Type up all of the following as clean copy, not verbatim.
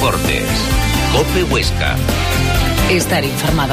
Deportes. COPE Huesca. Estar informado.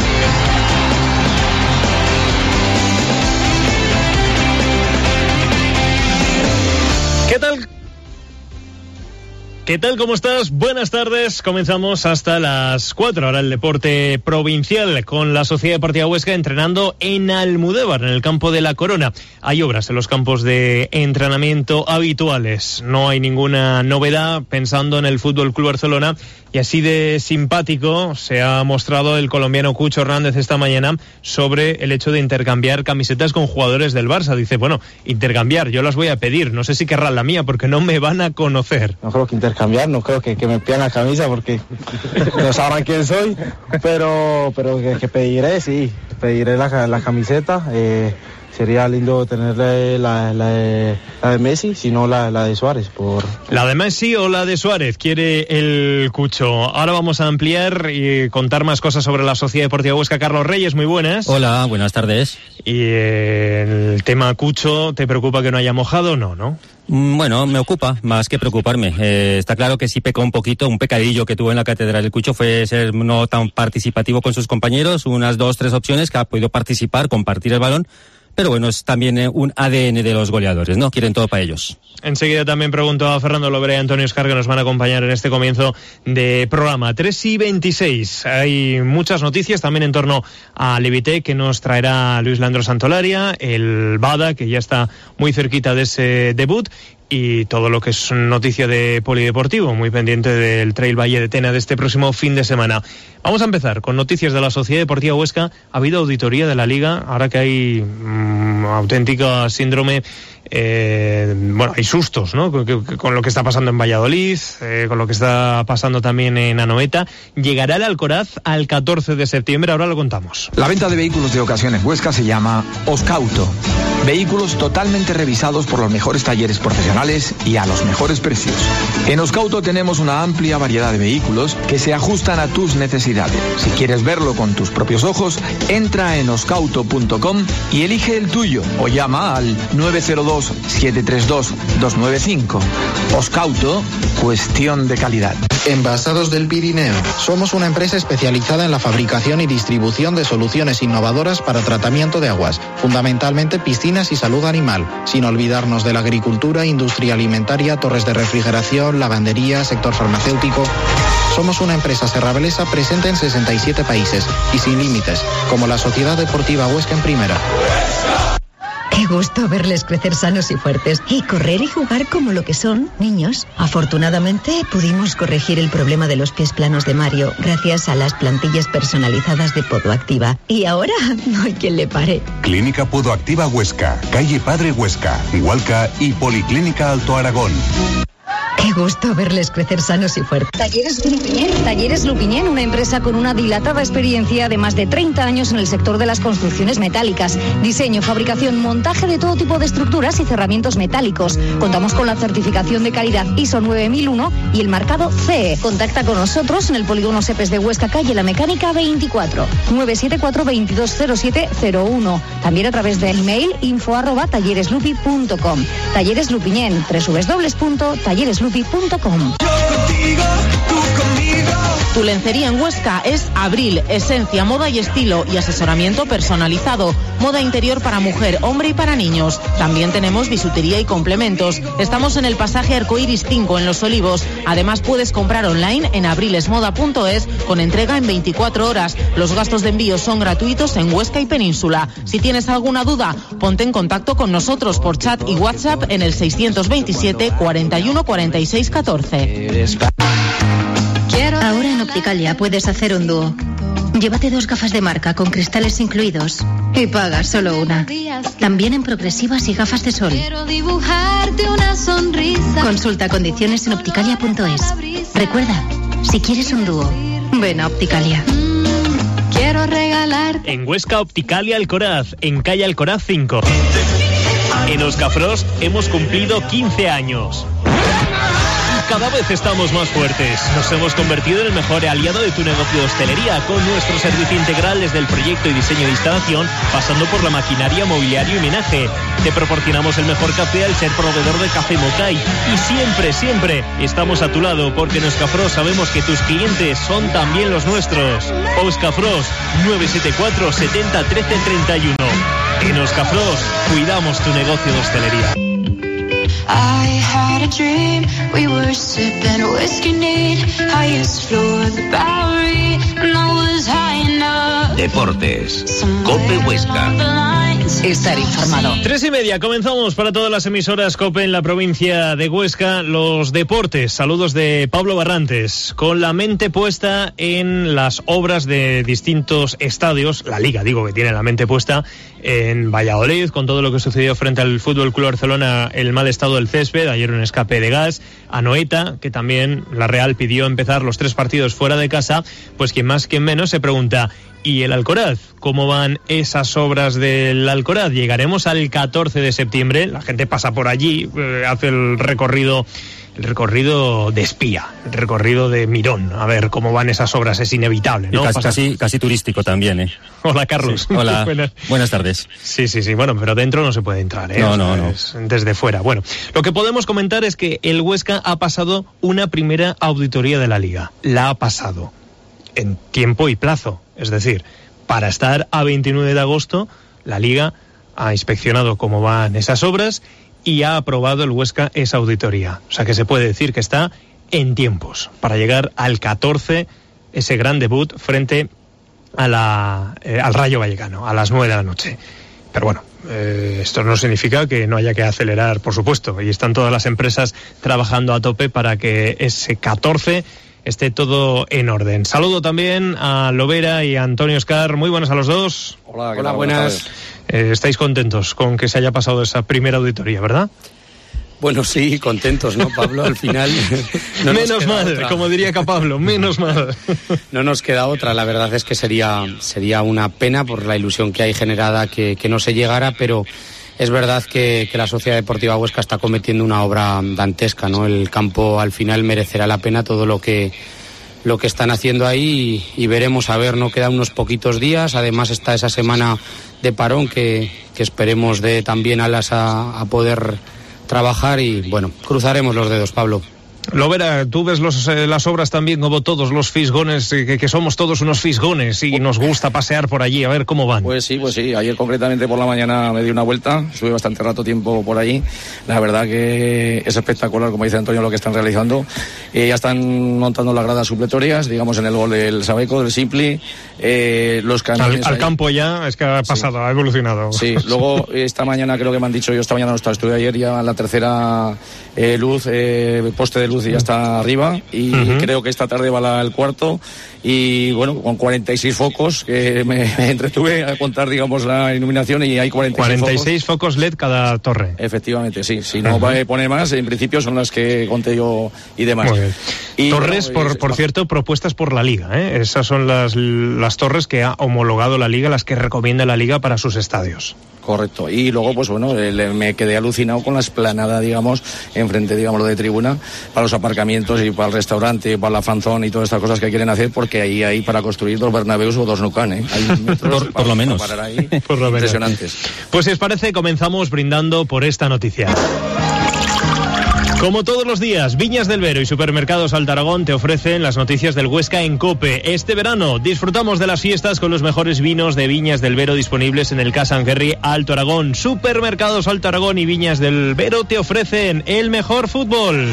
¿Qué tal? ¿Cómo estás? Buenas tardes. Comenzamos hasta las 4. Ahora el deporte provincial con la Sociedad Deportiva Huesca entrenando en Almudévar, en el campo de la Corona. Hay obras en los campos de entrenamiento habituales. No hay ninguna novedad pensando en el Fútbol Club Barcelona. Y así de simpático se ha mostrado el colombiano Cucho Hernández esta mañana sobre el hecho de intercambiar camisetas con jugadores del Barça. Dice, bueno, intercambiar, yo las voy a pedir. No sé si querrán la mía porque no me van a conocer. No creo que intercambiar, no creo que me pidan la camisa porque no sabrán quién soy, pero que pediré, sí, pediré la camiseta. Sería lindo tenerle la de Messi, si no la de Suárez. ¿La de Messi o la de Suárez? Quiere el Cucho. Ahora vamos a ampliar y contar más cosas sobre la Sociedad Deportiva Huesca. Carlos Reyes, muy buenas. Hola, buenas tardes. Y el tema Cucho, ¿te preocupa que no haya mojado? No. Bueno, me ocupa más que preocuparme. Está claro que sí pecó un pecadillo que tuvo en la Catedral del Cucho fue ser no tan participativo con sus compañeros, unas 2-3 opciones que ha podido participar, compartir el balón. Pero bueno, es también un ADN de los goleadores, ¿no? Quieren todo para ellos. Enseguida también pregunto a Fernando Lobre y Antonio Oscar, que nos van a acompañar en este comienzo de programa. 3:26. Hay muchas noticias también en torno a Levité, que nos traerá Luis Leandro Santolaria, el Bada, que ya está muy cerquita de ese debut, y todo lo que es noticia de polideportivo, muy pendiente del Trail Valle de Tena de este próximo fin de semana. Vamos a empezar con noticias de la Sociedad Deportiva Huesca. Ha habido auditoría de la Liga, ahora que hay auténtica síndrome. Hay sustos, ¿no? Con lo que está pasando en Valladolid, con lo que está pasando también en Anoeta. Llegará el Alcoraz al 14 de septiembre, ahora lo contamos. La venta de vehículos de ocasión en Huesca se llama Oscauto. Vehículos totalmente revisados por los mejores talleres profesionales y a los mejores precios. En Oscauto tenemos una amplia variedad de vehículos que se ajustan a tus necesidades. Si quieres verlo con tus propios ojos, entra en oscauto.com y elige el tuyo o llama al 902-732-295. Oscauto, cuestión de calidad. Envasados del Pirineo. Somos una empresa especializada en la fabricación y distribución de soluciones innovadoras para tratamiento de aguas, fundamentalmente piscinas y salud animal, sin olvidarnos de la agricultura, industria alimentaria, torres de refrigeración, lavandería, sector farmacéutico. Somos una empresa serrabelesa presente en 67 países y sin límites, como la Sociedad Deportiva Huesca en Primera. Qué gusto verles crecer sanos y fuertes y correr y jugar como lo que son, niños. Afortunadamente pudimos corregir el problema de los pies planos de Mario gracias a las plantillas personalizadas de Podoactiva. Y ahora no hay quien le pare. Clínica Podoactiva Huesca, calle Padre Huesca, Hualca y Policlínica Alto Aragón. Qué gusto verles crecer sanos y fuertes. Talleres Lupiñén. Talleres Lupiñén, una empresa con una dilatada experiencia de más de 30 años en el sector de las construcciones metálicas. Diseño, fabricación, montaje de todo tipo de estructuras y cerramientos metálicos. Contamos con la certificación de calidad ISO 9001 y el marcado CE. Contacta con nosotros en el Polígono Sepes de Huesca, calle La Mecánica 24, 974-220701. También a través del email info@tallereslupi.com. Talleres Lupiñén, www.tallereslupi.com. Tu lencería en Huesca es Abril, esencia, moda y estilo y asesoramiento personalizado. Moda interior para mujer, hombre y para niños. También tenemos bisutería y complementos. Estamos en el pasaje Arcoiris 5 en Los Olivos. Además puedes comprar online en abrilesmoda.es con entrega en 24 horas. Los gastos de envío son gratuitos en Huesca y Península. Si tienes alguna duda, ponte en contacto con nosotros por chat y WhatsApp en el 627 41 46 14. Ahora en Opticalia puedes hacer un dúo. Llévate 2 gafas de marca con cristales incluidos y pagas solo una. También en progresivas y gafas de sol. Consulta condiciones en opticalia.es. Recuerda, si quieres un dúo, ven a Opticalia. Quiero regalar. En Huesca, Opticalia Alcoraz, en calle Alcoraz 5. En Oscafrost hemos cumplido 15 años. cada vez estamos más fuertes. Nos hemos convertido en el mejor aliado de tu negocio de hostelería, con nuestro servicio integral desde el proyecto y diseño de instalación, pasando por la maquinaria, mobiliario y menaje. Te proporcionamos el mejor café al ser proveedor de Café Mocay. Y siempre estamos a tu lado, porque en Euskafrost sabemos que tus clientes son también los nuestros. Euskafrost, 974 70 13 31. En Euskafrost cuidamos tu negocio de hostelería. I had a dream, we were sipping whiskey neat, highest floor of the Bowery, and I was high enough. Deportes, COPE Huesca. Estar informado. 3:30, comenzamos para todas las emisoras COPE en la provincia de Huesca, los deportes. Saludos de Pablo Barrantes, con la mente puesta en las obras de distintos estadios, la Liga, digo, que tiene la mente puesta en Valladolid, con todo lo que sucedió frente al Fútbol Club Barcelona, el mal estado del césped, ayer un escape de gas, a Noeta, que también la Real pidió empezar los 3 partidos fuera de casa, pues quien más quien menos se pregunta, ¿y el Alcoraz? ¿Cómo van esas obras del Alcoraz? Llegaremos al 14 de septiembre, la gente pasa por allí, hace el recorrido de espía, el recorrido de mirón, a ver cómo van esas obras, es inevitable, ¿no? Casi turístico también, ¿eh? Hola, Carlos. Sí, hola, buenas tardes. Sí, bueno, pero dentro no se puede entrar, ¿eh? No. Es desde fuera. Bueno, lo que podemos comentar es que el Huesca ha pasado una primera auditoría de la Liga. La ha pasado en tiempo y plazo, es decir, para estar a 29 de agosto, la Liga ha inspeccionado cómo van esas obras y ha aprobado el Huesca esa auditoría. O sea que se puede decir que está en tiempos para llegar al 14, ese gran debut frente a al Rayo Vallecano, a las 9 de la noche. Pero bueno, esto no significa que no haya que acelerar, por supuesto, y están todas las empresas trabajando a tope para que ese 14 esté todo en orden. Saludo también a Lovera y a Antonio Oscar. Muy buenas a los dos. Hola, buenas. Estáis contentos con que se haya pasado esa primera auditoría, ¿verdad? Bueno, sí, contentos, ¿no, Pablo? Al final... No menos mal, otra. Como diría Pablo, menos mal. No nos queda otra, la verdad es que sería una pena por la ilusión que hay generada que no se llegara, pero es verdad que la Sociedad Deportiva Huesca está cometiendo una obra dantesca, ¿no? El campo al final merecerá la pena todo lo que están haciendo ahí y veremos, a ver, no quedan unos poquitos días, además está esa semana de parón que esperemos de también alas a poder trabajar y bueno, cruzaremos los dedos, Pablo. Lovera, tú ves las obras también como todos los fisgones, que somos todos unos fisgones y nos gusta pasear por allí, a ver cómo van. Pues sí, ayer concretamente por la mañana me di una vuelta, estuve bastante tiempo por allí, la verdad que es espectacular, como dice Antonio, lo que están realizando. Ya están montando las gradas supletorias, digamos en el gol del Sabeco, del Simpli, los canales al campo ya, es que ha pasado, sí. Ha evolucionado. Sí, luego esta mañana creo que me han dicho, yo esta mañana no estaba, estuve ayer ya en la tercera poste de luz y ya está arriba y creo que esta tarde va el cuarto y bueno, con 46 focos que me entretuve a contar, digamos, la iluminación y hay 46 focos LED cada torre. Efectivamente, sí, si no va a poner más, en principio son las que conté yo y demás. Y torres, por cierto, propuestas por la Liga, ¿eh? Esas son las torres que ha homologado la Liga, las que recomienda la Liga para sus estadios. Correcto, y luego pues bueno, me quedé alucinado con la explanada, digamos, enfrente, digamos, de tribuna, para los aparcamientos y para el restaurante, para la fanzone y todas estas cosas que quieren hacer, porque ahí hay para construir 2 Bernabéus o 2 Nou Camp, ¿eh? Hay metros por lo menos. Para parar ahí, impresionantes. Pues si os parece, comenzamos brindando por esta noticia. Como todos los días, Viñas del Vero y Supermercados Alto Aragón te ofrecen las noticias del Huesca en COPE. Este verano disfrutamos de las fiestas con los mejores vinos de Viñas del Vero disponibles en el Casa Angerri Alto Aragón. Supermercados Alto Aragón y Viñas del Vero te ofrecen el mejor fútbol.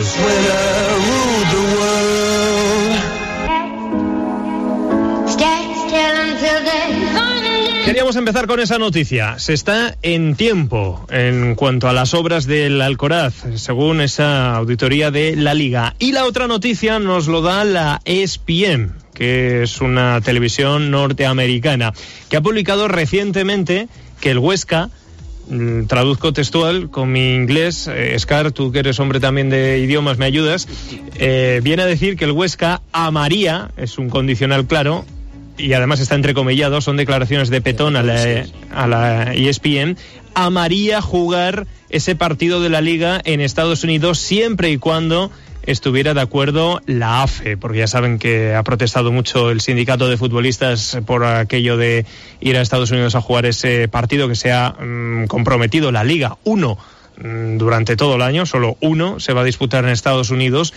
Queríamos empezar con esa noticia. Se está en tiempo en cuanto a las obras del Alcoraz, según esa auditoría de la Liga. Y la otra noticia nos lo da la ESPN, que es una televisión norteamericana, que ha publicado recientemente que el Huesca, traduzco textual con mi inglés, Scar, tú que eres hombre también de idiomas, ¿me ayudas? Viene a decir que el Huesca amaría, es un condicional claro, y además está entrecomillado, son declaraciones de Petón a la ESPN, amaría jugar ese partido de la Liga en Estados Unidos siempre y cuando estuviera de acuerdo la AFE, porque ya saben que ha protestado mucho el sindicato de futbolistas por aquello de ir a Estados Unidos a jugar ese partido que se ha comprometido la Liga. Uno durante todo el año, solo uno se va a disputar en Estados Unidos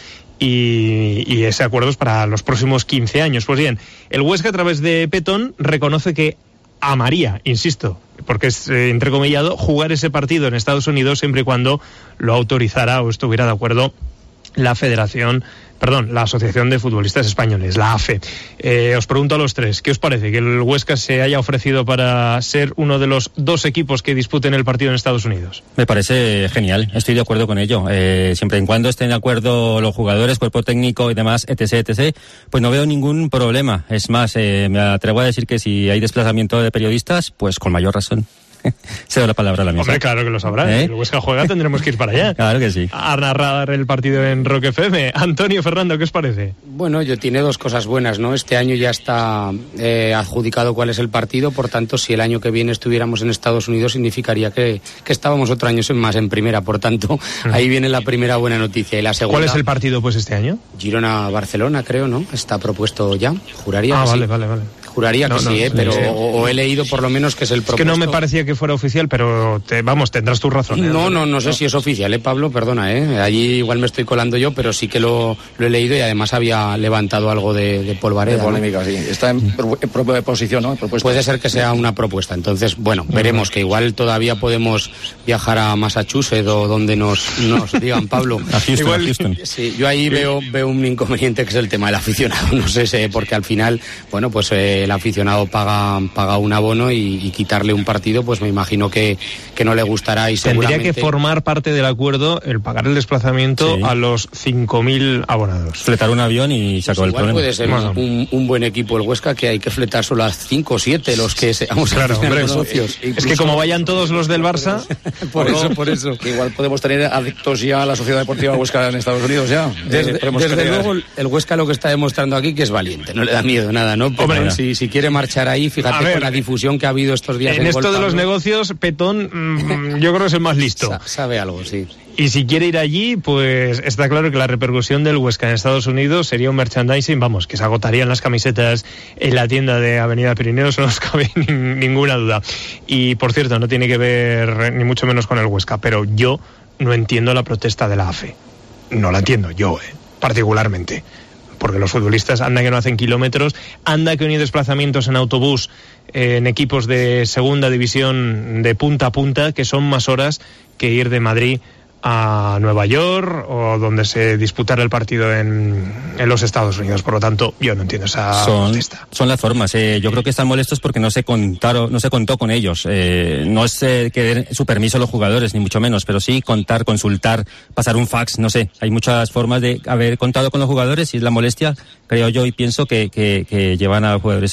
y ese acuerdo es para los próximos 15 años. Pues bien, el Huesca a través de Petón reconoce que amaría, insisto, porque es entrecomillado, jugar ese partido en Estados Unidos siempre y cuando lo autorizara o estuviera de acuerdo la Asociación de Futbolistas Españoles, la AFE. Os pregunto a los tres, ¿qué os parece que el Huesca se haya ofrecido para ser uno de los 2 equipos que disputen el partido en Estados Unidos? Me parece genial, estoy de acuerdo con ello. Siempre y cuando estén de acuerdo los jugadores, cuerpo técnico y demás, etc., pues no veo ningún problema. Es más, me atrevo a decir que si hay desplazamiento de periodistas, pues con mayor razón. Se da la palabra a la mesa. Hombre, claro que lo sabrá. Si el Huesca juega, tendremos que ir para allá. Claro que sí. A narrar el partido en Rock FM. Antonio, Fernando, ¿qué os parece? Bueno, tiene 2 cosas buenas, ¿no? Este año ya está adjudicado cuál es el partido, por tanto, si el año que viene estuviéramos en Estados Unidos, significaría que estábamos otro año más en primera, por tanto, ahí viene la primera buena noticia. Y la segunda... ¿Cuál es el partido, pues, este año? Girona-Barcelona, creo, ¿no? Está propuesto ya, juraría que vale, sí. Vale. Juraría que sí, pero o he leído por lo menos que es el propuesto. Es que no me parecía que fuera oficial, pero tendrás tu razón. No sé si es oficial, Pablo, perdona, allí igual me estoy colando yo, pero sí que lo he leído y además había levantado algo de polvareda. De polémica, ¿no? Sí. Está en proposición, ¿no? Puede ser que sea una propuesta, entonces, bueno, veremos, que igual todavía podemos viajar a Massachusetts o donde nos digan, Pablo. A Houston. Sí, yo ahí veo un inconveniente que es el tema del aficionado, no sé, porque al final, bueno, pues el aficionado paga un abono y quitarle un partido, pues me imagino que no le gustará y seguramente... Tendría que formar parte del acuerdo el pagar el desplazamiento a los 5.000 abonados. Fletar un avión y se acabó el problema. Puede ser un buen equipo el Huesca, que hay que fletar solo a 5 o 7 los que seamos socios. Es que como vayan todos los del Barça... por eso. Que igual podemos tener adictos ya a la Sociedad Deportiva Huesca en Estados Unidos ya. Desde luego el Huesca lo que está demostrando aquí que es valiente, no le da miedo nada, ¿no? Pero si quiere marchar ahí, fíjate con la difusión que ha habido estos días. En esto de los negocios, Petón, yo creo que es el más listo. Sabe algo, sí. Y si quiere ir allí, pues está claro que la repercusión del Huesca en Estados Unidos sería un merchandising, que se agotarían las camisetas en la tienda de Avenida Pirineos, no nos cabe ninguna duda. Y, por cierto, no tiene que ver ni mucho menos con el Huesca, pero yo no entiendo la protesta de la AFE. No la entiendo, yo, particularmente. Porque los futbolistas anda que no hacen kilómetros, anda que no hay desplazamientos en autobús en equipos de segunda división de punta a punta, que son más horas que ir de Madrid a Nueva York o donde se disputara el partido en los Estados Unidos. Por lo tanto, yo no entiendo esa protesta. Son las formas. Yo creo que están molestos porque no se contó con ellos. No es que den su permiso a los jugadores, ni mucho menos, pero sí consultar, pasar un fax, no sé. Hay muchas formas de haber contado con los jugadores y es la molestia, creo yo, y pienso que llevan a los jugadores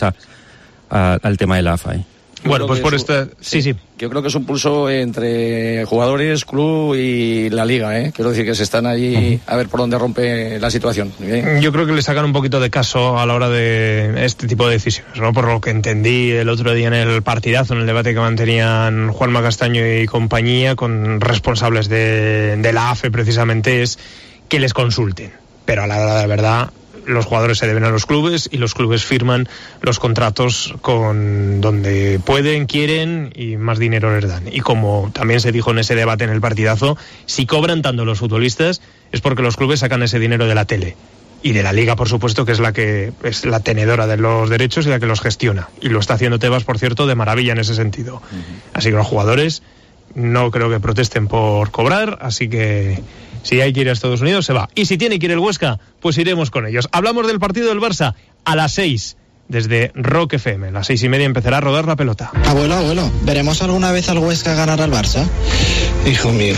al tema de la AFA. Bueno, pues por esta... Sí. Yo creo que es un pulso entre jugadores, club y la liga, Quiero decir que se están allí a ver por dónde rompe la situación. Yo creo que le sacan un poquito de caso a la hora de este tipo de decisiones, ¿no? Por lo que entendí el otro día en el partidazo, en el debate que mantenían Juanma Castaño y compañía con responsables de la AFE, precisamente, es que les consulten. Pero a la hora de la verdad, los jugadores se deben a los clubes y los clubes firman los contratos con donde pueden, quieren y más dinero les dan. Y como también se dijo en ese debate en el partidazo, si cobran tanto los futbolistas es porque los clubes sacan ese dinero de la tele y de la liga, por supuesto, que es la tenedora de los derechos y la que los gestiona. Y lo está haciendo Tebas, por cierto, de maravilla en ese sentido. Así que los jugadores no creo que protesten por cobrar, así que si hay que ir a Estados Unidos, se va. Y si tiene que ir el Huesca, pues iremos con ellos. Hablamos del partido del Barça a las 6, desde Rock FM. A las 6:30 empezará a rodar la pelota. Abuelo, ¿veremos alguna vez al Huesca ganar al Barça? Hijo mío,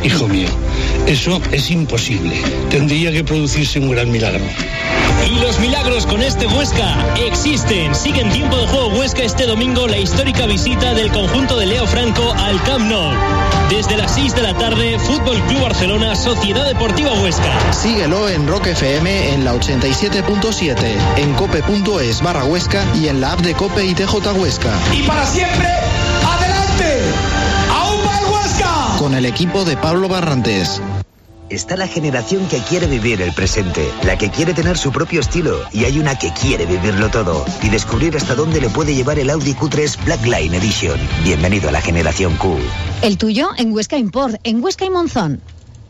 eso es imposible. Tendría que producirse un gran milagro. Y los milagros con este Huesca existen. Sigue en tiempo de juego Huesca este domingo la histórica visita del conjunto de Leo Franco al Camp Nou. Desde las 6 de la tarde, Fútbol Club Barcelona, Sociedad Deportiva Huesca. Síguelo en Rock FM en la 87.7, en cope.es/Huesca y en la app de Cope y TJ Huesca. Y para siempre, ¡adelante! ¡Aún va el Huesca! Con el equipo de Pablo Barrantes. está la generación que quiere vivir el presente, la que quiere tener su propio estilo, y hay una que quiere vivirlo todo y descubrir hasta dónde le puede llevar el Audi Q3 Black Line Edition. Bienvenido a la generación Q. El tuyo en Huesca Import, en Huesca y Monzón.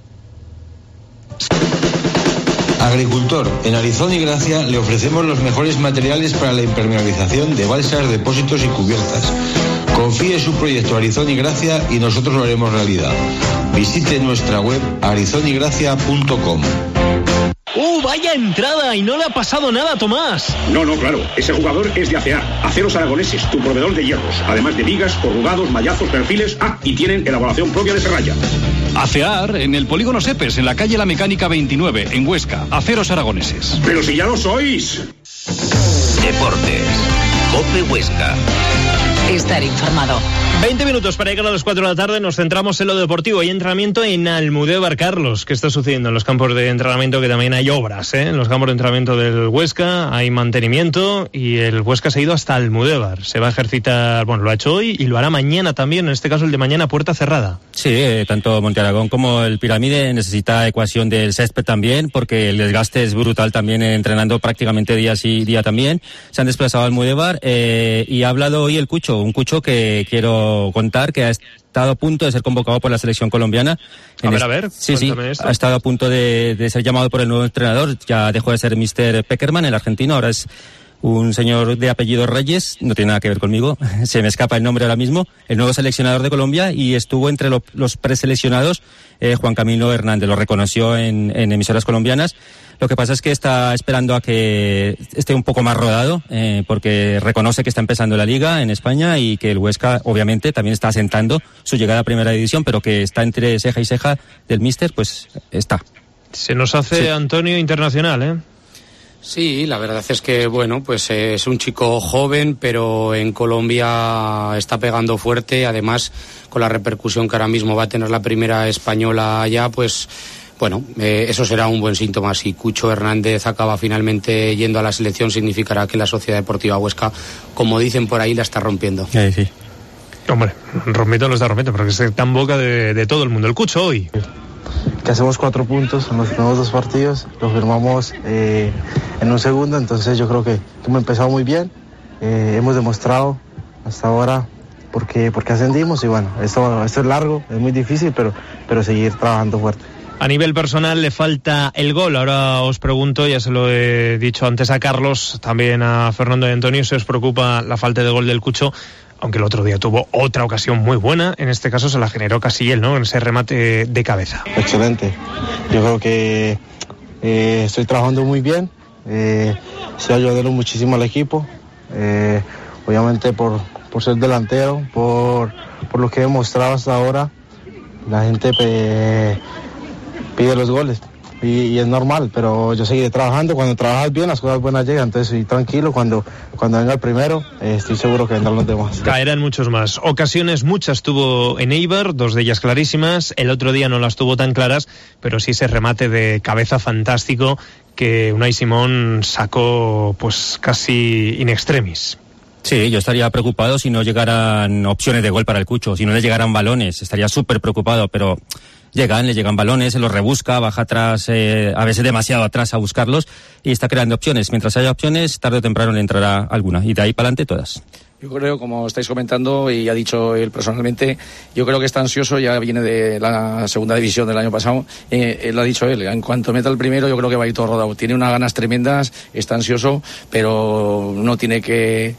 Agricultor, en Arizón y Gracia le ofrecemos los mejores materiales para la impermeabilización de balsas, depósitos y cubiertas. Confíe su proyecto a Arizón y Gracia y nosotros lo haremos realidad. Visite nuestra web arizonygracia.com. ¡Vaya entrada! Y no le ha pasado nada a Tomás. No, claro. Ese jugador es de ACEAR, Aceros Aragoneses, tu proveedor de hierros. Además de vigas, corrugados, mallazos, perfiles. Y tienen elaboración propia de serralla. ACEAR en el Polígono Sepes, en la calle La Mecánica 29, en Huesca. Aceros Aragoneses. ¡Pero si ya lo sois! Deportes. COPE Huesca. Estar informado. 20 minutos para llegar a las 4 de la tarde. Nos centramos en lo deportivo. Hay entrenamiento en Almudévar, Carlos. ¿Qué está sucediendo en los campos de entrenamiento? Que también hay obras, ¿eh? En los campos de entrenamiento del Huesca hay mantenimiento y el Huesca se ha ido hasta Almudévar. Se va a ejercitar, bueno, lo ha hecho hoy y lo hará mañana también. En este caso el de mañana, puerta cerrada. Sí, tanto Monte Aragón como el Pirámide necesita ecuación del césped también, porque el desgaste es brutal también entrenando prácticamente día sí, día también. Se han desplazado a Almudévar y ha hablado hoy el Cucho, un Cucho que quiero contar que ha estado a punto de ser convocado por la selección colombiana. A ver, sí, esto. Ha estado a punto de ser llamado por el nuevo entrenador. Ya dejó de ser Mr. Peckerman, el argentino, ahora es un señor de apellido Reyes, no tiene nada que ver conmigo, se me escapa el nombre ahora mismo, el nuevo seleccionador de Colombia, y estuvo entre los preseleccionados Juan Camilo Hernández, lo reconoció en emisoras colombianas. Lo que pasa es que está esperando a que esté un poco más rodado, porque reconoce que está empezando la liga en España y que el Huesca obviamente también está asentando su llegada a primera división, pero que está entre ceja y ceja del míster, pues está. Se nos hace, sí. Antonio, internacional, ¿eh? Sí, la verdad es que, bueno, pues es un chico joven, pero en Colombia está pegando fuerte. Además, con la repercusión que ahora mismo va a tener la primera española allá, pues, bueno, eso será un buen síntoma. Si Cucho Hernández acaba finalmente yendo a la selección, significará que la Sociedad Deportiva Huesca, como dicen por ahí, la está rompiendo. Sí. Hombre, rompiendo lo está rompiendo, porque está en boca de todo el mundo. El Cucho hoy. Que hacemos 4 puntos en los primeros 2 partidos, los firmamos en un segundo, entonces yo creo que hemos empezado muy bien, hemos demostrado hasta ahora porque ascendimos y bueno, esto es largo, es muy difícil, pero seguir trabajando fuerte. A nivel personal le falta el gol. Ahora os pregunto, ya se lo he dicho antes a Carlos, también a Fernando y Antonio, si os preocupa la falta de gol del Cucho, aunque el otro día tuvo otra ocasión muy buena, en este caso se la generó casi él, ¿no? En ese remate de cabeza. Excelente. Yo creo que estoy trabajando muy bien, estoy ayudando muchísimo al equipo, obviamente por ser delantero, por lo que he demostrado hasta ahora, la gente pide los goles. Y es normal, pero yo seguiré trabajando. Cuando trabajas bien, las cosas buenas llegan. Entonces, estoy tranquilo. Cuando venga el primero, estoy seguro que vendrán los demás. Caerán muchos más. Ocasiones muchas tuvo en Eibar, 2 de ellas clarísimas. El otro día no las tuvo tan claras, pero sí ese remate de cabeza fantástico que Unai Simón sacó pues casi in extremis. Sí, yo estaría preocupado si no llegaran opciones de gol para el Cucho, si no le llegaran balones. Estaría súper preocupado, pero le llegan balones, se los rebusca, baja atrás, a veces demasiado atrás a buscarlos y está creando opciones. Mientras haya opciones, tarde o temprano le entrará alguna y de ahí para adelante todas. Yo creo, como estáis comentando y ha dicho él personalmente, yo creo que está ansioso, ya viene de la segunda división del año pasado, él lo ha dicho él, en cuanto meta el primero yo creo que va a ir todo rodado, tiene unas ganas tremendas, está ansioso, pero no tiene que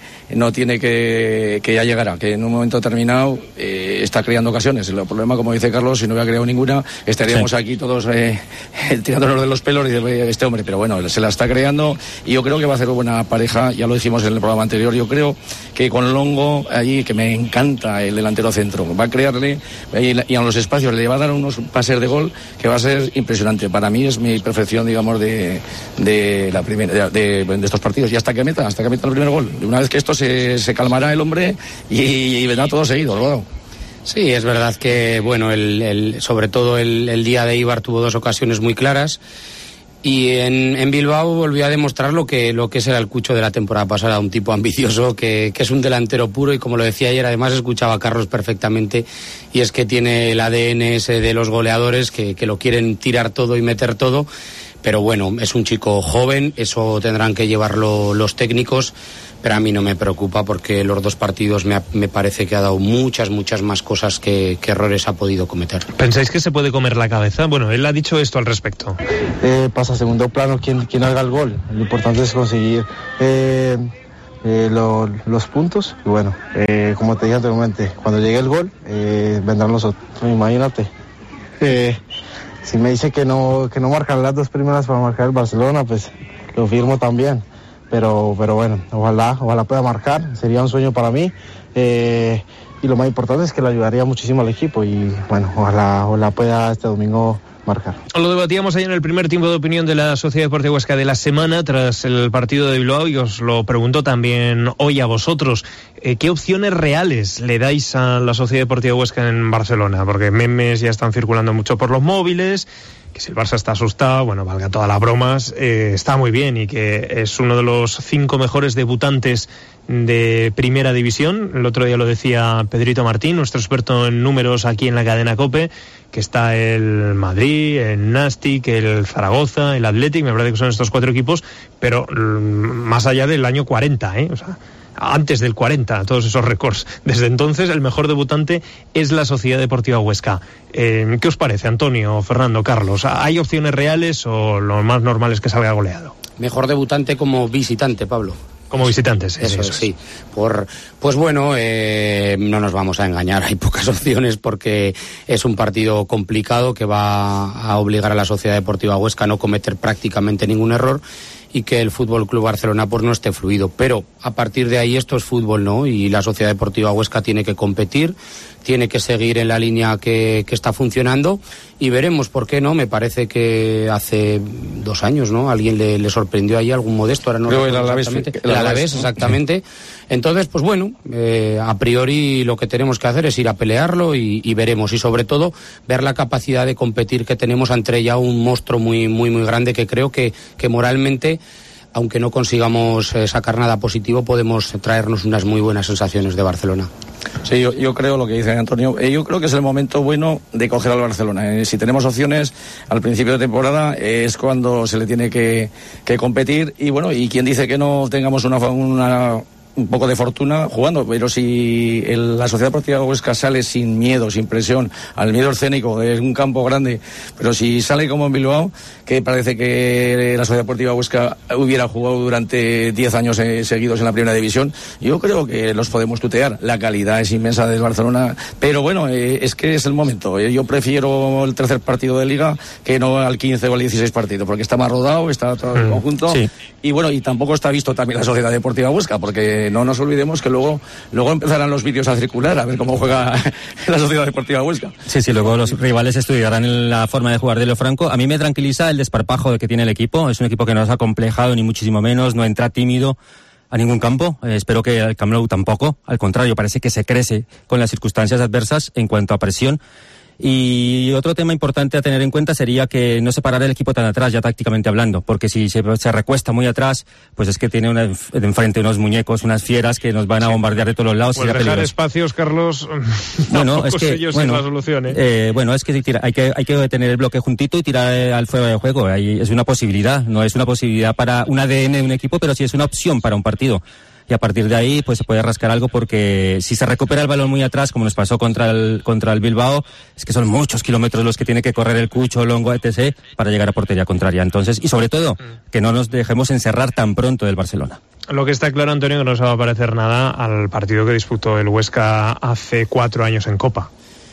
ya llegará, que en un momento determinado está creando ocasiones. El problema, como dice Carlos, si no hubiera creado ninguna, estaríamos aquí todos tirándonos de los pelos y de este hombre, pero bueno, se la está creando y yo creo que va a ser buena pareja, ya lo dijimos en el programa anterior, yo creo que con Longo allí, que me encanta el delantero centro, va a crearle y a los espacios le va a dar unos pases de gol que va a ser impresionante. Para mí es mi perfección, digamos, de la primera de estos partidos, y hasta que meta el primer gol. Una vez que esto se calmará el hombre y vendrá todo seguido, ¿no? Sí, es verdad que, bueno, sobre todo el día de Eibar tuvo 2 ocasiones muy claras. Y en Bilbao volvió a demostrar lo que era el Cucho de la temporada pasada, un tipo ambicioso que es un delantero puro, y como lo decía ayer, además escuchaba a Carlos perfectamente, y es que tiene el ADN ese de los goleadores que lo quieren tirar todo y meter todo, pero bueno, es un chico joven, eso tendrán que llevarlo los técnicos, pero a mí no me preocupa porque los 2 partidos me parece que ha dado muchas más cosas que errores ha podido cometer. ¿Pensáis que se puede comer la cabeza? Bueno, él ha dicho esto al respecto. Pasa a segundo plano quien haga el gol. Lo importante es conseguir los puntos. Y bueno, como te dije anteriormente, cuando llegue el gol, vendrán los otros. Imagínate. Si me dice que no marcan las 2 primeras para marcar el Barcelona, pues lo firmo también. Pero bueno, ojalá pueda marcar, sería un sueño para mí, y lo más importante es que le ayudaría muchísimo al equipo, y bueno, ojalá pueda este domingo marcar. Lo debatíamos ayer en el primer tiempo de opinión de la Sociedad Deportiva Huesca de la semana tras el partido de Bilbao, y os lo pregunto también hoy a vosotros. ¿Qué opciones reales le dais a la Sociedad Deportiva Huesca en Barcelona? Porque memes ya están circulando mucho por los móviles, que si el Barça está asustado, bueno, valga todas las bromas, está muy bien, y que es uno de los 5 mejores debutantes de primera división. El otro día lo decía Pedrito Martín, nuestro experto en números aquí en la cadena COPE, que está el Madrid, el Nastic, el Zaragoza, el Athletic, me parece que son estos 4 equipos, pero más allá del año 40, o sea, antes del 40, todos esos récords. Desde entonces, el mejor debutante es la Sociedad Deportiva Huesca. ¿Qué os parece, Antonio, Fernando, Carlos? ¿Hay opciones reales o lo más normal es que salga goleado? Mejor debutante como visitante, Pablo. Como visitantes, eso sí. Pues bueno, no nos vamos a engañar, hay pocas opciones porque es un partido complicado que va a obligar a la Sociedad Deportiva Huesca a no cometer prácticamente ningún error, y que el Fútbol Club Barcelona pues no esté fluido, pero a partir de ahí esto es fútbol, ¿no? Y la Sociedad Deportiva Huesca tiene que competir, tiene que seguir en la línea que está funcionando, y veremos por qué no. Me parece que hace 2 años, ¿no? Alguien le sorprendió ahí, algún modesto, ahora no creo recuerdo exactamente. El Alavés, exactamente. Entonces, pues bueno, a priori lo que tenemos que hacer es ir a pelearlo y veremos, y sobre todo ver la capacidad de competir que tenemos ante ya un monstruo muy grande, que creo que moralmente, aunque no consigamos sacar nada positivo, podemos traernos unas muy buenas sensaciones de Barcelona. Sí, yo creo lo que dice Antonio. Yo creo que es el momento bueno de coger al Barcelona. Si tenemos opciones al principio de temporada, es cuando se le tiene que competir. Y bueno, y quien dice que no tengamos un poco de fortuna jugando, pero si la Sociedad Deportiva Huesca sale sin miedo, sin presión, al miedo escénico de un campo grande, pero si sale como en Bilbao, que parece que la Sociedad Deportiva Huesca hubiera jugado durante 10 años seguidos en la primera división, yo creo que los podemos tutear. La calidad es inmensa del Barcelona, pero bueno, es que es el momento. Yo prefiero el tercer partido de Liga que no al 15 o al 16 partido, porque está más rodado, está todo el conjunto, sí. Y bueno, y tampoco está visto también la Sociedad Deportiva Huesca, porque no nos olvidemos que luego empezarán los vídeos a circular a ver cómo juega la Sociedad Deportiva Huesca. Sí, luego los rivales estudiarán la forma de jugar de Leo Franco. A mí me tranquiliza el desparpajo que tiene el equipo. Es un equipo que no se ha complejado ni muchísimo menos, no entra tímido a ningún campo. Espero que el Camp Nou tampoco. Al contrario, parece que se crece con las circunstancias adversas en cuanto a presión. Y otro tema importante a tener en cuenta sería que no separar el equipo tan atrás, ya tácticamente hablando, porque si se recuesta muy atrás, pues es que tiene de enfrente unos muñecos, unas fieras que nos van a bombardear de todos los lados. Pues dejar peligroso. Espacios, Carlos, bueno, es que es la solución, bueno, es que hay que tener el bloque juntito y tirar al fuego de juego. Ahí es una posibilidad, no es una posibilidad para un ADN de un equipo, pero sí es una opción para un partido. Y a partir de ahí pues se puede rascar algo, porque si se recupera el balón muy atrás, como nos pasó contra el Bilbao, es que son muchos kilómetros los que tiene que correr el Cucho, Longo, etc. para llegar a portería contraria. Entonces, y sobre todo, que no nos dejemos encerrar tan pronto del Barcelona. Lo que está claro, Antonio, que no se va a parecer nada al partido que disputó el Huesca hace 4 años en Copa.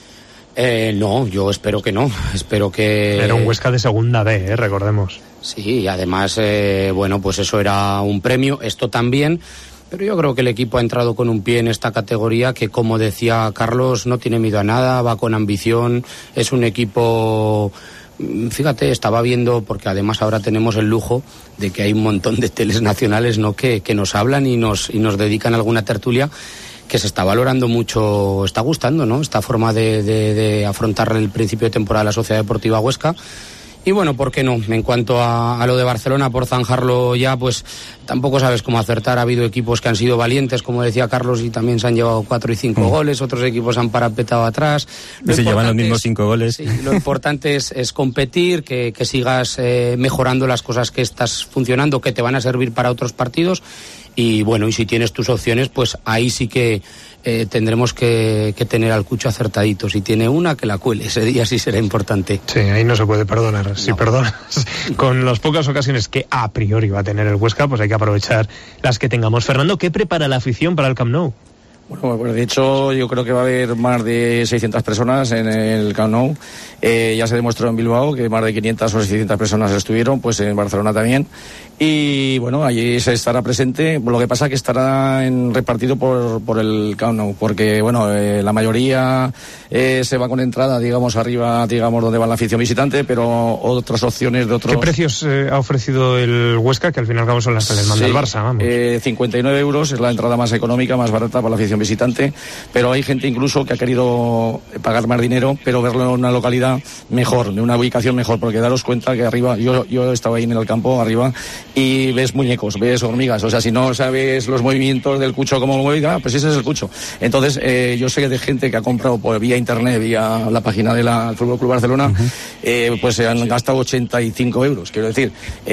No, yo espero que no. Espero que... Era un Huesca de segunda B, recordemos. Sí, y además, bueno, pues eso era un premio, esto también. Pero yo creo que el equipo ha entrado con un pie en esta categoría que, como decía Carlos, no tiene miedo a nada, va con ambición, es un equipo... Fíjate, estaba viendo, porque además ahora tenemos el lujo de que hay un montón de teles nacionales, ¿no?, que nos hablan y nos dedican alguna tertulia, que se está valorando mucho, está gustando, ¿no?, esta forma de afrontar el principio de temporada de la Sociedad Deportiva Huesca. Y bueno, ¿por qué no? En cuanto a lo de Barcelona, por zanjarlo ya, pues tampoco sabes cómo acertar. Ha habido equipos que han sido valientes, como decía Carlos, y también se han llevado 4 y 5 goles. Otros equipos han parapetado atrás. Se llevan los mismos 5 goles. Sí, lo importante es competir, que sigas mejorando las cosas que estás funcionando, que te van a servir para otros partidos. Y bueno, y si tienes tus opciones, pues ahí sí que tendremos que tener al Cucho acertadito. Si tiene una, que la cuele. Ese día sí será importante. Sí, ahí no se puede perdonar. No. Si perdonas con las pocas ocasiones que a priori va a tener el Huesca, pues hay que aprovechar las que tengamos. Fernando, ¿qué prepara la afición para el Camp Nou? Bueno, pues de hecho yo creo que va a haber más de 600 personas en el Camp Nou. Ya se demostró en Bilbao que más de 500 o 600 personas estuvieron, pues en Barcelona también. Y bueno, allí se estará presente. Lo que pasa es que estará repartido por el Camp Nou, porque bueno, la mayoría se va con entrada, digamos, arriba, digamos, donde va la afición visitante, pero otras opciones de otros... ¿Qué precios ha ofrecido el Huesca, que al fin y al cabo son las que les manda el Barça? Vamos. 59 euros es la entrada más económica, más barata para la afición visitante, pero hay gente incluso que ha querido pagar más dinero, pero verlo en una localidad mejor, de una ubicación mejor, porque daros cuenta que arriba, yo estaba ahí en el campo arriba, y ves muñecos, ves hormigas, o sea, si no sabes los movimientos del Cucho como mueve, pues ese es el Cucho. Entonces, yo sé de gente que ha comprado por vía internet, vía la página del Fútbol Club Barcelona, pues se han gastado 85 euros, quiero decir,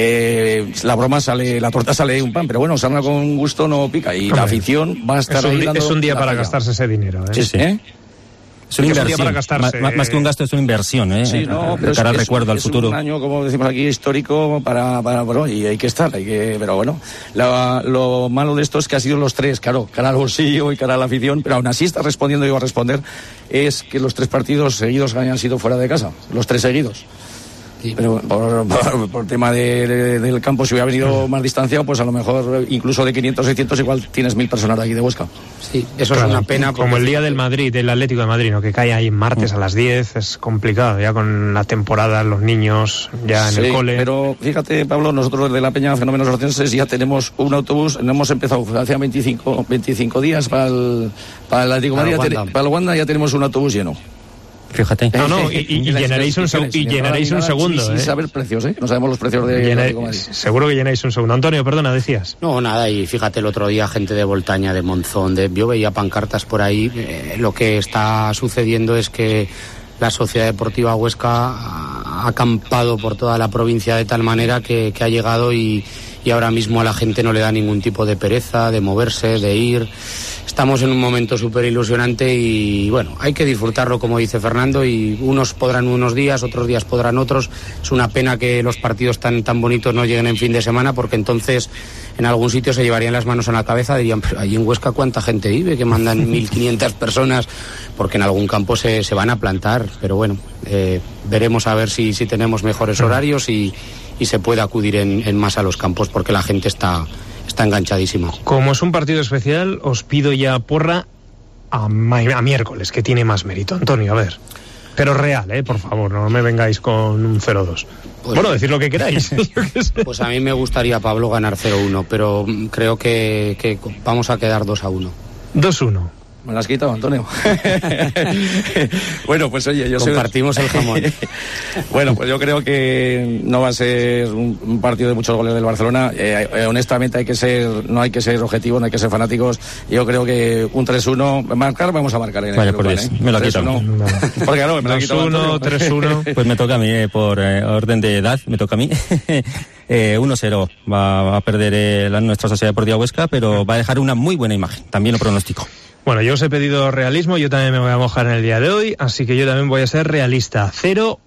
la broma sale, la torta sale un pan, pero bueno, sarna con gusto no pica, y la afición va a estar ahí dando... Es un día para gastarse ese dinero, ¿eh? Sí. Es una inversión, para gastarse, más que un gasto es una inversión, ¿eh? Sí, no, pero cara al recuerdo, al futuro. Es un año, como decimos aquí, histórico para bueno, y hay que estar, pero bueno, lo malo de esto es que ha sido los tres, claro, cara al bolsillo y cara a la afición, pero aún así está respondiendo y va a responder, es que los 3 partidos seguidos hayan sido fuera de casa, los 3 seguidos. Sí. Pero por tema del campo, si hubiera venido más distanciado, pues a lo mejor incluso de 500, 600 igual tienes 1000 personas de aquí de Huesca. Sí, eso claro, es una pena. Como el día del Madrid, del Atlético de Madrid, ¿no? Que cae ahí martes a las 10, es complicado, ya con la temporada, los niños ya en el cole. Pero fíjate, Pablo, nosotros de la Peña Fenómenos Orcenses ya tenemos un autobús, no hemos empezado hace 25 días para el Atlético de Madrid, para el Wanda ya tenemos un autobús lleno. Fíjate. No, y llenaréis un segundo. Sin saber precios, ¿eh? No sabemos los precios de seguro que llenáis un segundo. Antonio, perdona, decías. No, nada, y fíjate, el otro día gente de Voltaña, de Monzón, yo veía pancartas por ahí. Lo que está sucediendo es que la Sociedad Deportiva Huesca ha acampado por toda la provincia de tal manera que ha llegado y ahora mismo a la gente no le da ningún tipo de pereza, de moverse, de ir. Estamos en un momento súper ilusionante y bueno, hay que disfrutarlo, como dice Fernando, y unos podrán unos días, otros días podrán otros. Es una pena que los partidos tan bonitos no lleguen en fin de semana, porque entonces en algún sitio se llevarían las manos a la cabeza, dirían, pero allí en Huesca ¿cuánta gente vive? Que mandan 1.500 personas, porque en algún campo se van a plantar, pero bueno, veremos a ver si tenemos mejores horarios y se puede acudir en masa a los campos, porque la gente está enganchadísima. Como es un partido especial, os pido ya porra a miércoles, que tiene más mérito. Antonio, a ver. Pero real, por favor, no me vengáis con un 0-2. Pues, bueno, decid lo que queráis. Pues a mí me gustaría, Pablo, ganar 0-1, pero creo que vamos a quedar 2-1. 2-1. Me lo has quitado, Antonio. Bueno, pues oye, compartimos el jamón. Bueno, pues yo creo que no va a ser un partido de muchos goles del Barcelona. Honestamente no hay que ser objetivos, no hay que ser fanáticos. Yo creo que un 3-1, vamos a marcar en el grupo, me lo ha quitado. Porque claro, me lo ha quitado. 2-1, 3-1. Pues me toca a mí, por orden de edad, me toca a mí. 1-0 va a perder nuestra Sociedad Deportiva Huesca, pero va a dejar una muy buena imagen. También lo pronostico. Bueno, yo os he pedido realismo, yo también me voy a mojar en el día de hoy, así que yo también voy a ser realista. 0-1,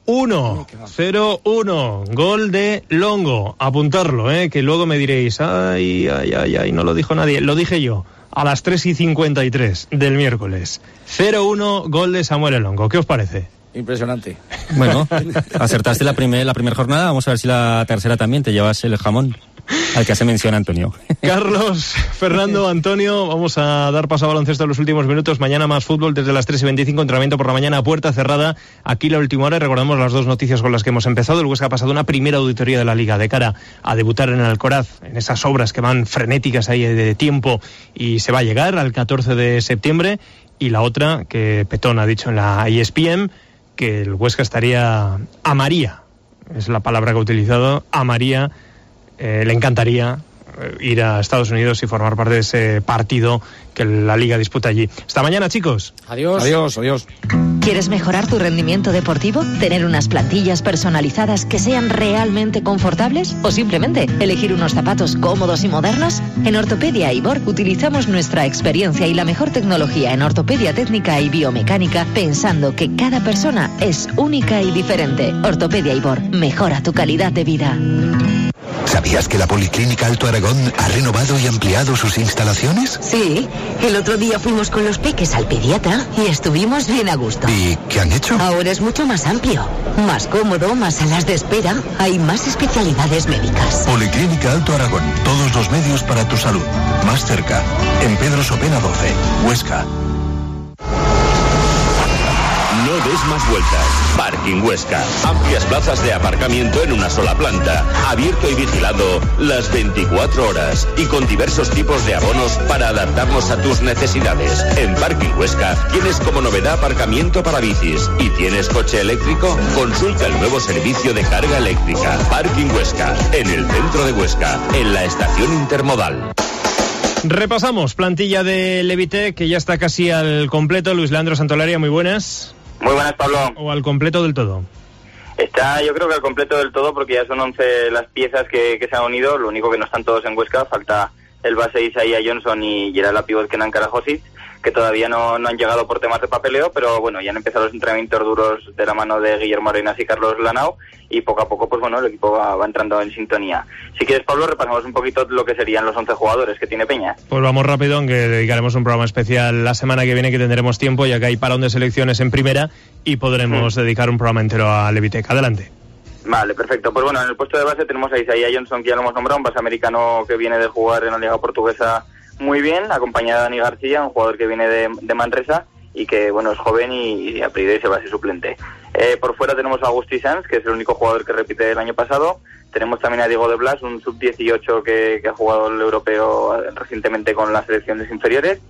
0-1, gol de Longo, apuntarlo, que luego me diréis, ay, no lo dijo nadie, lo dije yo, a las 3:53 del miércoles. 0-1, gol de Samuel Longo, ¿qué os parece? Impresionante. Bueno, acertaste la primera jornada, vamos a ver si la tercera también te llevas el jamón al que hace mención Antonio. Carlos, Fernando, Antonio, vamos a dar paso a baloncesto en los últimos minutos. Mañana más fútbol desde las 3:25, entrenamiento por la mañana a puerta cerrada. Aquí la última hora y recordamos las dos noticias con las que hemos empezado. El Huesca ha pasado una primera auditoría de la Liga de cara a debutar en el Alcoraz, en esas obras que van frenéticas ahí de tiempo, y se va a llegar al 14 de septiembre. Y la otra, que Petón ha dicho en la ESPN, que el Huesca estaría a María es la palabra que ha utilizado, amaría, le encantaría ir a Estados Unidos y formar parte de ese partido que la Liga disputa allí. Hasta mañana, chicos. Adiós. Adiós, adiós. ¿Quieres mejorar tu rendimiento deportivo? ¿Tener unas plantillas personalizadas que sean realmente confortables? ¿O simplemente elegir unos zapatos cómodos y modernos? En Ortopedia Ibor utilizamos nuestra experiencia y la mejor tecnología en ortopedia técnica y biomecánica, pensando que cada persona es única y diferente. Ortopedia Ibor, mejora tu calidad de vida. ¿Sabías que la Policlínica Alto Aragón ha renovado y ampliado sus instalaciones? Sí, el otro día fuimos con los peques al pediatra y estuvimos bien a gusto. ¿Y qué han hecho? Ahora es mucho más amplio, más cómodo, más salas de espera, hay más especialidades médicas. Policlínica Alto Aragón, todos los medios para tu salud. Más cerca, en Pedro Sopena 12, Huesca. No des más vueltas. Parking Huesca. Amplias plazas de aparcamiento en una sola planta. Abierto y vigilado las 24 horas. Y con diversos tipos de abonos para adaptarnos a tus necesidades. En Parking Huesca tienes como novedad aparcamiento para bicis. ¿Y tienes coche eléctrico? Consulta el nuevo servicio de carga eléctrica. Parking Huesca. En el centro de Huesca. En la estación intermodal. Repasamos plantilla de Levitec, que ya está casi al completo. Luis Leandro Santolaria, muy buenas. Muy buenas, Pablo. ¿O al completo del todo? Está, yo creo que al completo del todo, porque ya son 11 las piezas que se han unido. Lo único que no están todos en Huesca. Falta el base Isaiah Johnson y la pivot Kenan Karajosic, que todavía no han llegado por temas de papeleo, pero bueno, ya han empezado los entrenamientos duros de la mano de Guillermo Arenas y Carlos Lanao, y poco a poco, pues bueno, el equipo va entrando en sintonía. Si quieres, Pablo, repasamos un poquito lo que serían los 11 jugadores que tiene Peña. Pues vamos rápido, aunque dedicaremos un programa especial la semana que viene, que tendremos tiempo, ya que hay parón de selecciones en primera, y podremos dedicar un programa entero a Levitec. Adelante. Vale, perfecto. Pues bueno, en el puesto de base tenemos a Isaiah Johnson, que ya lo hemos nombrado, un base americano que viene de jugar en la Liga Portuguesa muy bien, acompañado de Dani García, un jugador que viene de Manresa y que, bueno, es joven y a priori se va a ser suplente. Por fuera tenemos a Agustí Sanz, que es el único jugador que repite el año pasado. Tenemos también a Diego de Blas, un sub-18 que ha jugado el europeo recientemente con las selecciones inferiores.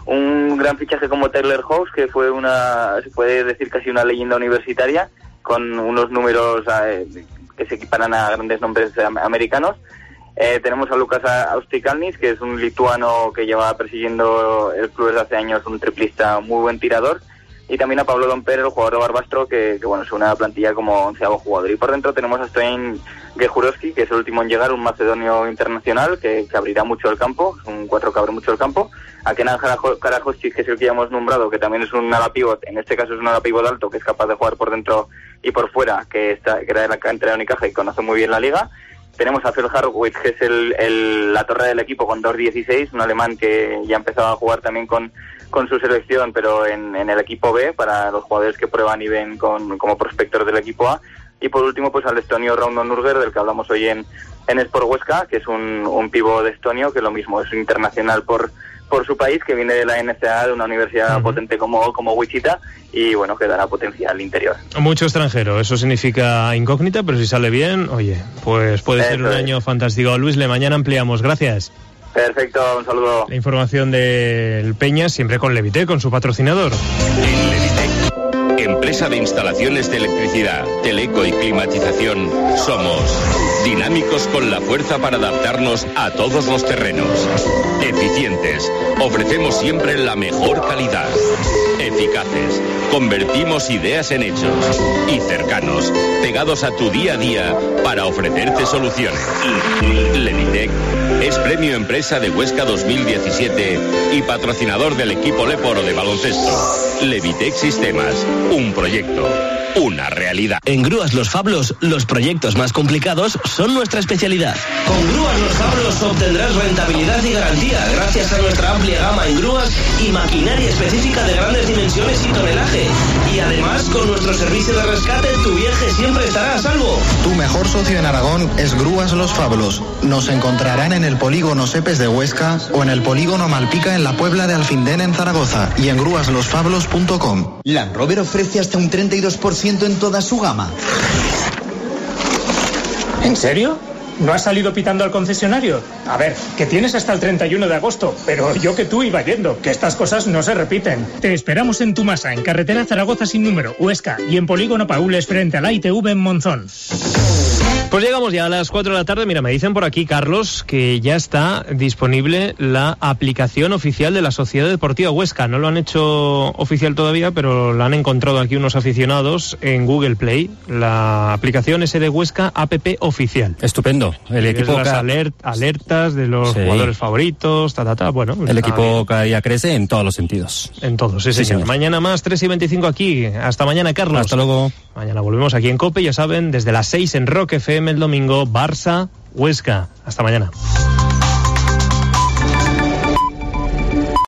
Un gran fichaje como Tyler House, que fue se puede decir casi una leyenda universitaria, con unos números que se equiparan a grandes nombres americanos. Tenemos a Lukas Austikalnis, que es un lituano que lleva persiguiendo el club desde hace años, un triplista muy buen tirador. Y también a Pablo Domper, el jugador de Barbastro, que bueno, es una plantilla como 11º jugador. Y por dentro tenemos a Stoyan Gejurowski, que es el último en llegar, un macedonio internacional que abrirá mucho el campo, es un 4 que abre mucho el campo. A Kenan Karajosic, que es el que ya hemos nombrado, que también es un ala pivot, en este caso es un ala pivot alto, que es capaz de jugar por dentro y por fuera, que era de la cantera de Unicaja y conoce muy bien la liga. Tenemos a Phil Harwitz, que es la torre del equipo con 2.16, un alemán que ya empezaba a jugar también con su selección, pero en el equipo B, para los jugadores que prueban y ven como prospectos del equipo A. Y por último, pues al estonio Rauno Nurger, del que hablamos hoy en Sport Huesca, que es un pívot estonio, que lo mismo, es un internacional por su país, que viene de la NCAA, de una universidad potente como Wichita, y bueno, que dará potencial interior. Mucho extranjero, eso significa incógnita, pero si sale bien, oye, pues puede ser un año fantástico. Luis, mañana ampliamos, gracias. Perfecto, un saludo. La información del Peña, siempre con Levitec, con su patrocinador. En Levitec, empresa de instalaciones de electricidad, teleco y climatización, somos dinámicos con la fuerza para adaptarnos a todos los terrenos. Eficientes, ofrecemos siempre la mejor calidad. Eficaces, convertimos ideas en hechos. Y cercanos, pegados a tu día a día para ofrecerte soluciones. Levitec es Premio Empresa de Huesca 2017 y patrocinador del equipo Leporo de baloncesto. Levitec Sistemas, un proyecto, una realidad. En Grúas Los Fablos, los proyectos más complicados son nuestra especialidad. Con Grúas Los Fablos obtendrás rentabilidad y garantía gracias a nuestra amplia gama en grúas y maquinaria específica de grandes dimensiones y tonelaje. Y además, con nuestro servicio de rescate, tu viaje siempre estará a salvo. Tu mejor socio en Aragón es Grúas Los Fablos. Nos encontrarán en el polígono Sepes de Huesca o en el polígono Malpica en la Puebla de Alfindén en Zaragoza y en grúaslosfablos.com. Land Rover ofrece hasta un 32% en toda su gama. ¿En serio? ¿No has salido pitando al concesionario? A ver, que tienes hasta el 31 de agosto, pero yo que tú iba yendo, que estas cosas no se repiten. Te esperamos en Tumasa, en carretera Zaragoza sin número, Huesca, y en Polígono Paules frente a la ITV en Monzón. Pues llegamos ya a las 4 de la tarde. Mira, me dicen por aquí, Carlos, que ya está disponible la aplicación oficial de la Sociedad Deportiva Huesca. No lo han hecho oficial todavía, pero la han encontrado aquí unos aficionados en Google Play. La aplicación SD Huesca App Oficial. Estupendo. El equipo las alertas de los jugadores favoritos, Bueno, el equipo cada día crece en todos los sentidos. En todos, sí, señor. Mañana más, 3:25 aquí. Hasta mañana, Carlos. Hasta luego. Mañana volvemos aquí en COPE, ya saben, desde las 6 en Rock FM el domingo, Barça, Huesca. Hasta mañana.